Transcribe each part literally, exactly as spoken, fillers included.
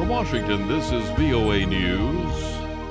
In Washington, this is V O A News.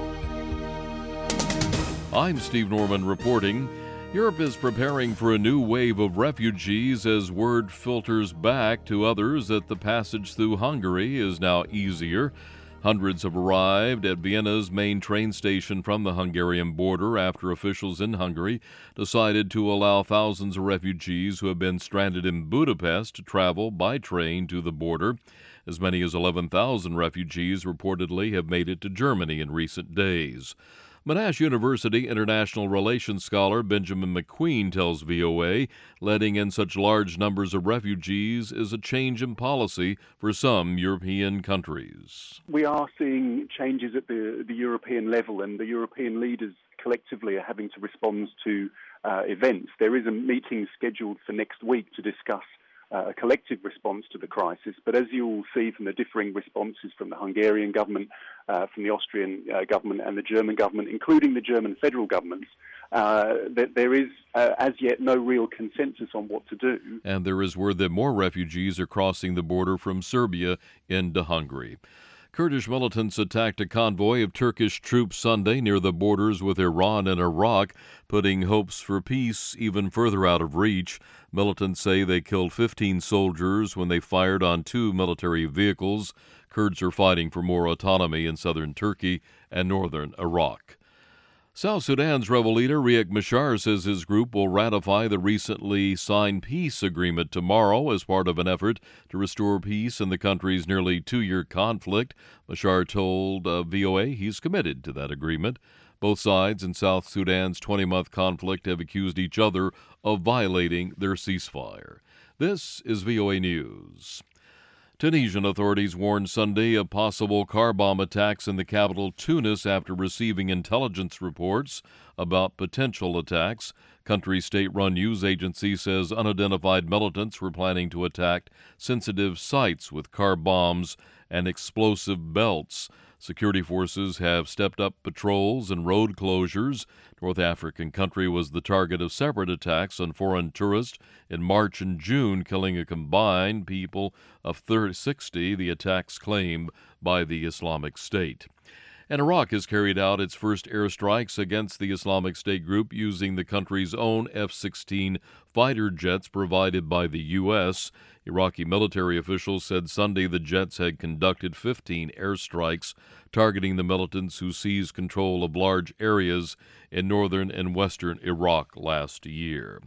I'm Steve Norman reporting. Europe is preparing for a new wave of refugees as word filters back to others that the passage through Hungary is now easier. Hundreds have arrived at Vienna's main train station from the Hungarian border after officials in Hungary decided to allow thousands of refugees who have been stranded in Budapest to travel by train to the border. As many as eleven thousand refugees reportedly have made it to Germany in recent days. Monash University international relations scholar Benjamin McQueen tells V O A letting in such large numbers of refugees is a change in policy for some European countries. We are seeing changes at the, the European level, and the European leaders collectively are having to respond to uh, events. There is a meeting scheduled for next week to discuss Uh, a collective response to the crisis. But as you will see from the differing responses from the Hungarian government, uh, from the Austrian uh, government and the German government, including the German federal governments, uh, that there is uh, as yet no real consensus on what to do. And there is word that more refugees are crossing the border from Serbia into Hungary. Kurdish militants attacked a convoy of Turkish troops Sunday near the borders with Iran and Iraq, putting hopes for peace even further out of reach. Militants say they killed fifteen soldiers when they fired on two military vehicles. Kurds are fighting for more autonomy in southern Turkey and northern Iraq. South Sudan's rebel leader Riek Machar says his group will ratify the recently signed peace agreement tomorrow as part of an effort to restore peace in the country's nearly two-year conflict. Machar told uh, V O A he's committed to that agreement. Both sides in South Sudan's twenty-month conflict have accused each other of violating their ceasefire. This is V O A News. Tunisian authorities warned Sunday of possible car bomb attacks in the capital Tunis after receiving intelligence reports about potential attacks. Country's state-run news agency says unidentified militants were planning to attack sensitive sites with car bombs and explosive belts. Security forces have stepped up patrols and road closures. North African country was the target of separate attacks on foreign tourists in March and June, killing a combined people of sixty, the attacks claimed by the Islamic State. And Iraq has carried out its first airstrikes against the Islamic State group using the country's own F sixteen fighter jets provided by the U S Iraqi military officials said Sunday the jets had conducted fifteen airstrikes targeting the militants who seized control of large areas in northern and western Iraq last year.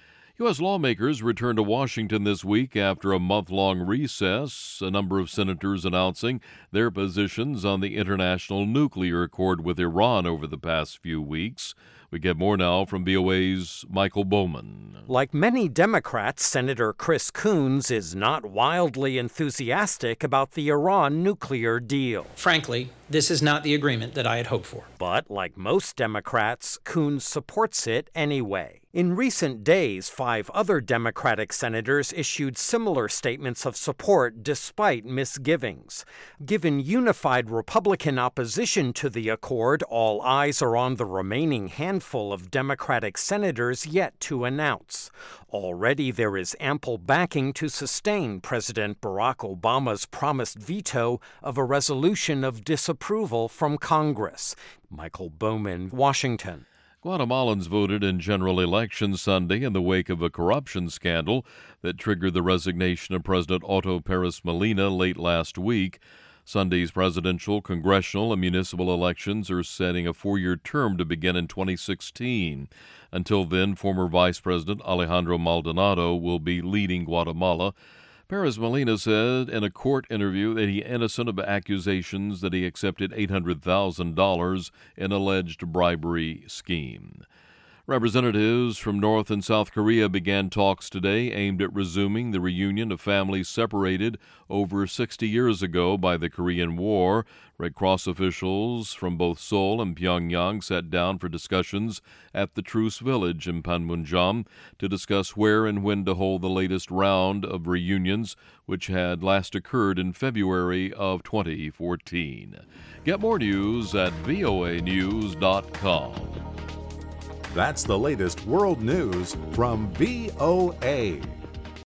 U S lawmakers returned to Washington this week after a month-long recess, a number of senators announcing their positions on the international nuclear accord with Iran over the past few weeks. We get more now from V O A's Michael Bowman. Like many Democrats, Senator Chris Coons is not wildly enthusiastic about the Iran nuclear deal. Frankly, this is not the agreement that I had hoped for. But like most Democrats, Coons supports it anyway. In recent days, five other Democratic senators issued similar statements of support despite misgivings. Given unified Republican opposition to the accord, all eyes are on the remaining handful of Democratic senators yet to announce. Already there is ample backing to sustain President Barack Obama's promised veto of a resolution of disapproval from Congress. Michael Bowman, Washington. Guatemalans voted in general elections Sunday in the wake of a corruption scandal that triggered the resignation of President Otto Pérez Molina late last week. Sunday's presidential, congressional, and municipal elections are setting a four-year term to begin in twenty sixteen. Until then, former Vice President Alejandro Maldonado will be leading Guatemala. Pérez Molina said in a court interview that he is innocent of accusations that he accepted eight hundred thousand dollars in alleged bribery scheme. Representatives from North and South Korea began talks today aimed at resuming the reunion of families separated over sixty years ago by the Korean War. Red Cross officials from both Seoul and Pyongyang sat down for discussions at the Truce Village in Panmunjom to discuss where and when to hold the latest round of reunions, which had last occurred in February of twenty fourteen. Get more news at V O A news dot com. That's the latest world news from V O A.